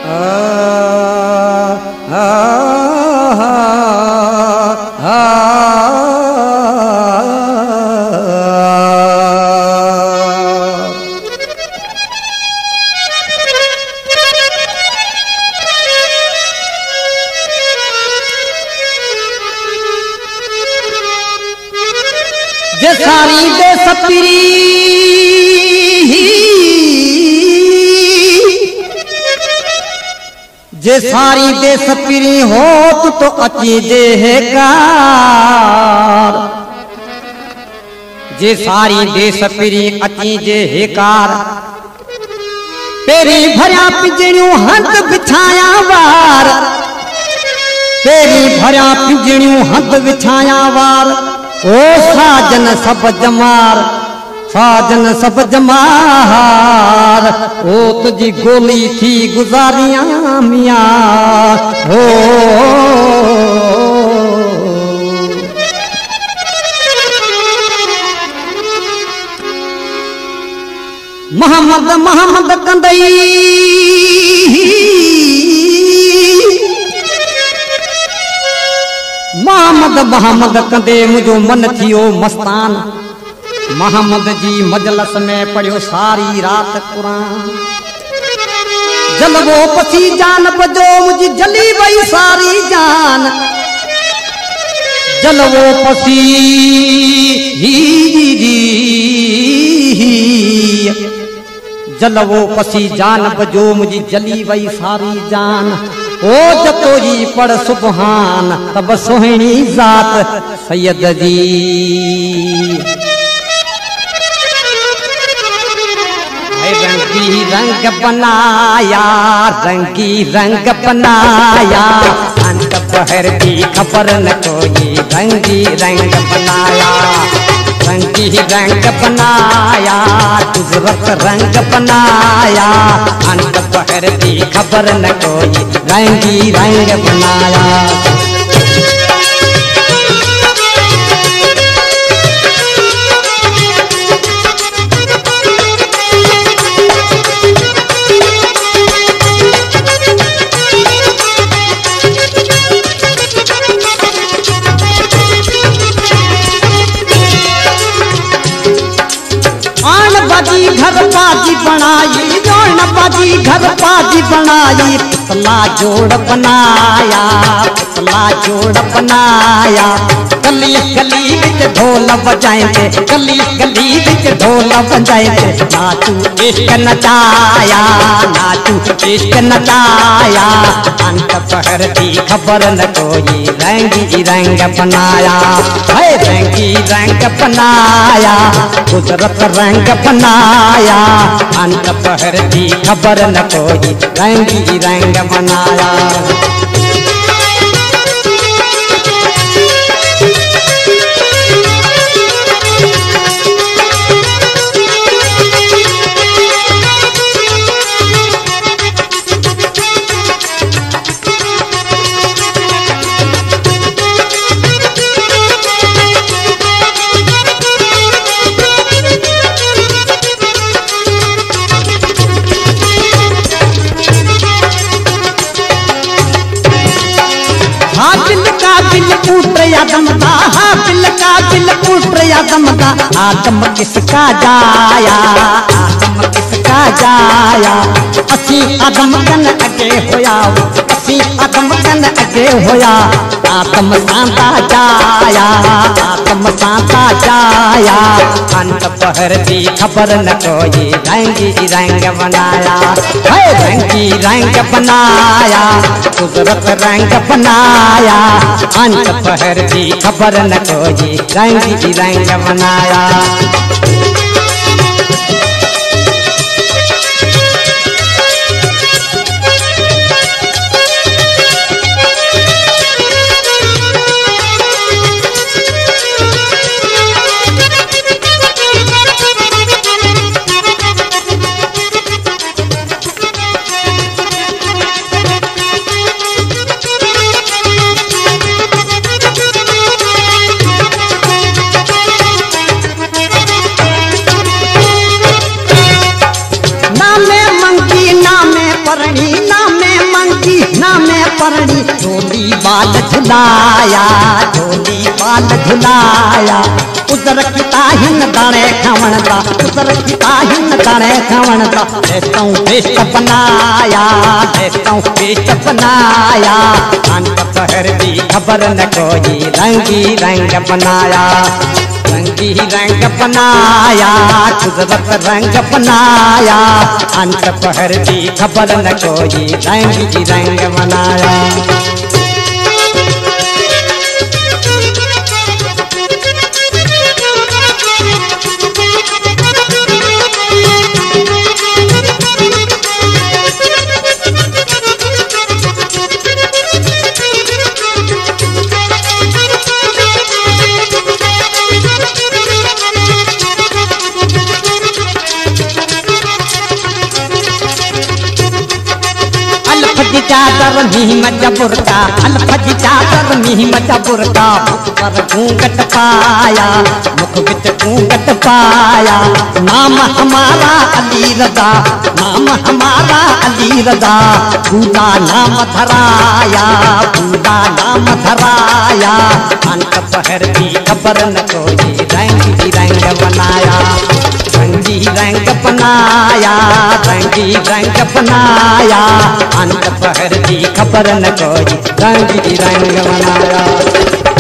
जे सारी दे सपरी जे सारी दे सपरी हो तो अची देहकार जे सारी दे सपरी अची देहकार तेरी भरिया पिजड़ियों हंध बिछाया वार तेरी भरिया पिजड़ियों हंध बिछाया वार ओ साजन सब जमार साजन सब जमार ओ तुझी गोली थी गुजारियां मियां हो मोहम्मद मोहम्मद कंदई मोहम्मद मोहम्मद कंदे मुझो मन थियो मस्तान मोहम्मद जी मजलस में पढ़ियो सारी रात कुरान जलवो पसी जान बजो मुझी जली वही सारी जान जलवो पसी जलवो पसी जान बजो मुझी जली वही सारी जान ओ जतो जी पढ़ सुबहान तब सोहनी जात सैयद जी रंगी रंग बनाया रंगी रंग बनाया अंत पहर की खबर न कोई रंगी रंग बनाया रंगी रंग बनाया गुजरत रंग बनाया अंत पहर की खबर न कोई रंगी रंग बनाया घर बाजी बनाई जोड़ बाजी घर बाजी बनाई पुतला जोड़ बनाया पुतला जोड़ बनाया गली गली विच ढोल बजाएंगे गली गली विच ढोल बजाएंगे नाचू इश्क नचाया नाचू इश्क नचाया अंत पहर की खबर न कोई रंगी रंग बनाया है रंगी रंग बनाया गुजरत रंग बनाया अंत पहर की खबर न कोई रंगी रंग बनाया आदम किसका जाया आदम किसका जाया असी आदम कन अगे होया असी आदम कन अगे होया आदम सांता जाया आदम सांता जाया अंत पहर की खबर न कोई रंगी रंग बनाया है रंगी रंग बनाया गुजरत रंग बनाया अंत पहर की खबर न कोई रंगी रंग बनाया झोली बाल झुलाया, झोली बाल झुलाया। उधर किता हिन दाणे खावण ता, उधर किता हिन दाणे खावण ता। देसों पेस्ट बनाया, देसों पेस्ट बनाया। अंत पहर दी खबर न कोई, रंगी रंग बनाया, रंगी रंग बनाया। कुदरत रंग बनाया, अंत पहर दी खबर न कोई, रंगी रंग बनाया। चादर मीम जबुरका, अल्फज चादर मीम जबुरका। मुख पर घूंघट पाया, मुख बिच घूंघट पाया। नाम हमारा अली रजा, नाम हमारा अली रजा। पूरा नाम धराया, पूरा नाम धराया। अंत पहर की खबर न कोई, रंगी रंग बनाया, रंगी रंग बनाया, रंगी रंग बनाया। अंत पहर की खबर न कोई, रंगी रंग बनाया।